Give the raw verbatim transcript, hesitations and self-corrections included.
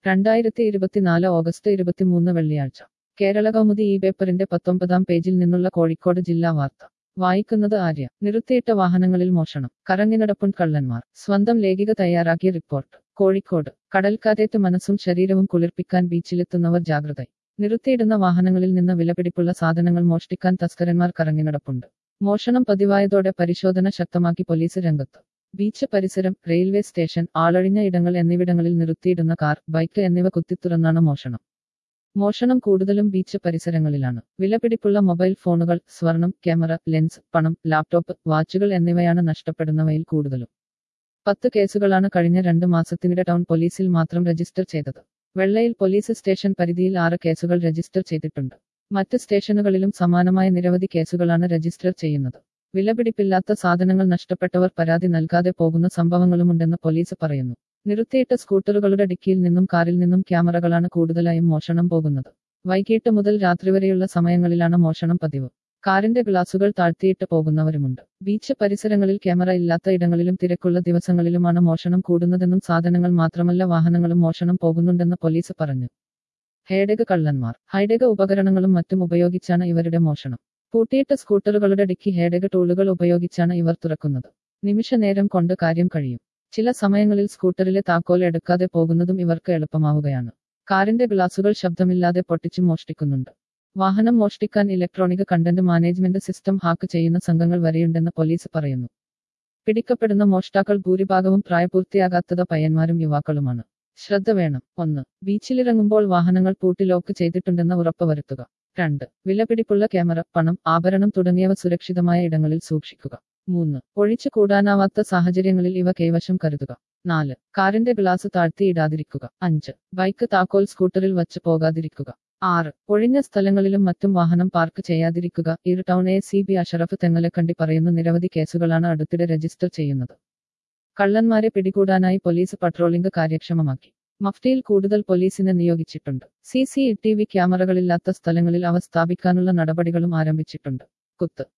രണ്ടായിരത്തി ഇരുപത്തിനാല് ഓഗസ്റ്റ് ഇരുപത്തിമൂന്ന് വെള്ളിയാഴ്ച കേരള കൗമുദി ഈ പേപ്പറിന്റെ പത്തൊമ്പതാം പേജിൽ നിന്നുള്ള കോഴിക്കോട് ജില്ലാ വാർത്ത വായിക്കുന്നത് ആര്യ. നിർത്തിയിട്ട വാഹനങ്ങളിൽ മോഷണം, കറങ്ങിനടപ്പും കള്ളന്മാർ. സ്വന്തം ലേഖിക തയ്യാറാക്കിയ റിപ്പോർട്ട്. കോഴിക്കോട്. കടൽക്കാറ്റേറ്റ് മനസ്സും ശരീരവും കുളിർപ്പിക്കാൻ ബീച്ചിലെത്തുന്നവർ ജാഗ്രത. നിർത്തിയിടുന്ന വാഹനങ്ങളിൽ നിന്ന് വിലപിടിപ്പുള്ള സാധനങ്ങൾ മോഷ്ടിക്കാൻ തസ്കരന്മാർ കറങ്ങിനടപ്പുണ്ട്. മോഷണം പതിവായതോടെ പരിശോധന ശക്തമാക്കി പോലീസ് രംഗത്ത്. ബീച്ച് പരിസരം, റെയിൽവേ സ്റ്റേഷൻ, ആളൊഴിഞ്ഞ ഇടങ്ങൾ എന്നിവിടങ്ങളിൽ നിർത്തിയിടുന്ന കാർ, ബൈക്ക് എന്നിവ കുത്തിത്തുറന്നാണ് മോഷണം. മോഷണം കൂടുതലും ബീച്ച് പരിസരങ്ങളിലാണ്. വിലപിടിപ്പുള്ള മൊബൈൽ ഫോണുകൾ, സ്വർണം, ക്യാമറ, ലെൻസ്, പണം, ലാപ്ടോപ്പ്, വാച്ചുകൾ എന്നിവയാണ് നഷ്ടപ്പെടുന്നവയിൽ കൂടുതലും. പത്ത് കേസുകളാണ് കഴിഞ്ഞ രണ്ട് മാസത്തിനിടെ ടൗൺ പോലീസിൽ മാത്രം രജിസ്റ്റർ ചെയ്തത്. വെള്ളയിൽ പോലീസ് സ്റ്റേഷൻ പരിധിയിൽ ആറ് കേസുകൾ രജിസ്റ്റർ ചെയ്തിട്ടുണ്ട്. മറ്റ് സ്റ്റേഷനുകളിലും സമാനമായ നിരവധി കേസുകളാണ് രജിസ്റ്റർ ചെയ്യുന്നത്. വിലപിടിപ്പില്ലാത്ത സാധനങ്ങൾ നഷ്ടപ്പെട്ടവർ പരാതി നൽകാതെ പോകുന്ന സംഭവങ്ങളുമുണ്ടെന്ന് പോലീസ് പറയുന്നു. നിർത്തിയിട്ട സ്കൂട്ടറുകളുടെ ഡിക്കിയിൽ നിന്നും കാറിൽ നിന്നും ക്യാമറകളാണ് കൂടുതലായും മോഷണം പോകുന്നത്. വൈകിട്ട് മുതൽ രാത്രി വരെയുള്ള സമയങ്ങളിലാണ് മോഷണം പതിവ്. കാറിന്റെ ഗ്ലാസുകൾ താഴ്ത്തിയിട്ട് പോകുന്നവരുമുണ്ട്. ബീച്ച് പരിസരങ്ങളിൽ ക്യാമറ ഇല്ലാത്ത ഇടങ്ങളിലും തിരക്കുള്ള ദിവസങ്ങളിലുമാണ് മോഷണം കൂടുന്നതെന്നും സാധനങ്ങൾ മാത്രമല്ല വാഹനങ്ങളും മോഷണം പോകുന്നുണ്ടെന്ന് പോലീസ് പറഞ്ഞു. ഹൈടെക് കള്ളന്മാർ. ഹൈടെക് ഉപകരണങ്ങളും മറ്റും ഉപയോഗിച്ചാണ് ഇവരുടെ മോഷണം. പൂട്ടിയിട്ട സ്കൂട്ടറുകളുടെ ഡിക്കി ഹൈടെക് ടൂളുകൾ ഉപയോഗിച്ചാണ് ഇവർ തുറക്കുന്നത്. നിമിഷ നേരം കൊണ്ട് കാര്യം കഴിയും. ചില സമയങ്ങളിൽ സ്കൂട്ടറിലെ താക്കോൽ എടുക്കാതെ പോകുന്നതും ഇവർക്ക് എളുപ്പമാവുകയാണ്. കാറിന്റെ ഗ്ലാസുകൾ ശബ്ദമില്ലാതെ പൊട്ടിച്ചു മോഷ്ടിക്കുന്നുണ്ട്. വാഹനം മോഷ്ടിക്കാൻ electronic content management system hack ചെയ്യുന്ന സംഘങ്ങൾ വരെയുണ്ടെന്ന് പോലീസ് പറയുന്നു. പിടിക്കപ്പെടുന്ന മോഷ്ടാക്കൾ ഭൂരിഭാഗവും പ്രായപൂർത്തിയാകാത്തത് പയ്യന്മാരും യുവാക്കളുമാണ്. ശ്രദ്ധ വേണം. ഒന്ന്. ബീച്ചിലിറങ്ങുമ്പോൾ വാഹനങ്ങൾ പൂട്ടി ലോക്ക് ചെയ്തിട്ടുണ്ടെന്ന് ഉറപ്പുവരുത്തുക. രണ്ട്. വിലപിടിപ്പുള്ള ക്യാമറ, പണം, ആഭരണം തുടങ്ങിയവ സുരക്ഷിതമായ ഇടങ്ങളിൽ സൂക്ഷിക്കുക. മൂന്ന്. ഒഴിച്ചു കൂടാനാവാത്ത സാഹചര്യങ്ങളിൽ ഇവ കൈവശം കരുതുക. നാല്. കാറിന്റെ ഗ്ലാസ് താഴ്ത്തിയിടാതിരിക്കുക. അഞ്ച്. ബൈക്ക് താക്കോൽ സ്കൂട്ടറിൽ വച്ച് പോകാതിരിക്കുക. ആറ്. ഒഴിഞ്ഞ സ്ഥലങ്ങളിലും മറ്റും വാഹനം പാർക്ക് ചെയ്യാതിരിക്കുക. ഇർ town A C B Ashraf Thengalakandi പറയുന്ന നിരവധി കേസുകളാണ് അടുത്തിടെ രജിസ്റ്റർ ചെയ്യുന്നത്. കള്ളന്മാരെ പിടികൂടാനായി പോലീസ് പട്രോളിംഗ് കാര്യക്ഷമമാക്കി. മഫ്റ്റിയിൽ കൂടുതൽ പോലീസിനെ നിയോഗിച്ചിട്ടുണ്ട്. സി സി ടി വി ക്യാമറകളില്ലാത്ത സ്ഥലങ്ങളിൽ അവ സ്ഥാപിക്കാനുള്ള നടപടികളും ആരംഭിച്ചിട്ടുണ്ട്. കുത്ത്.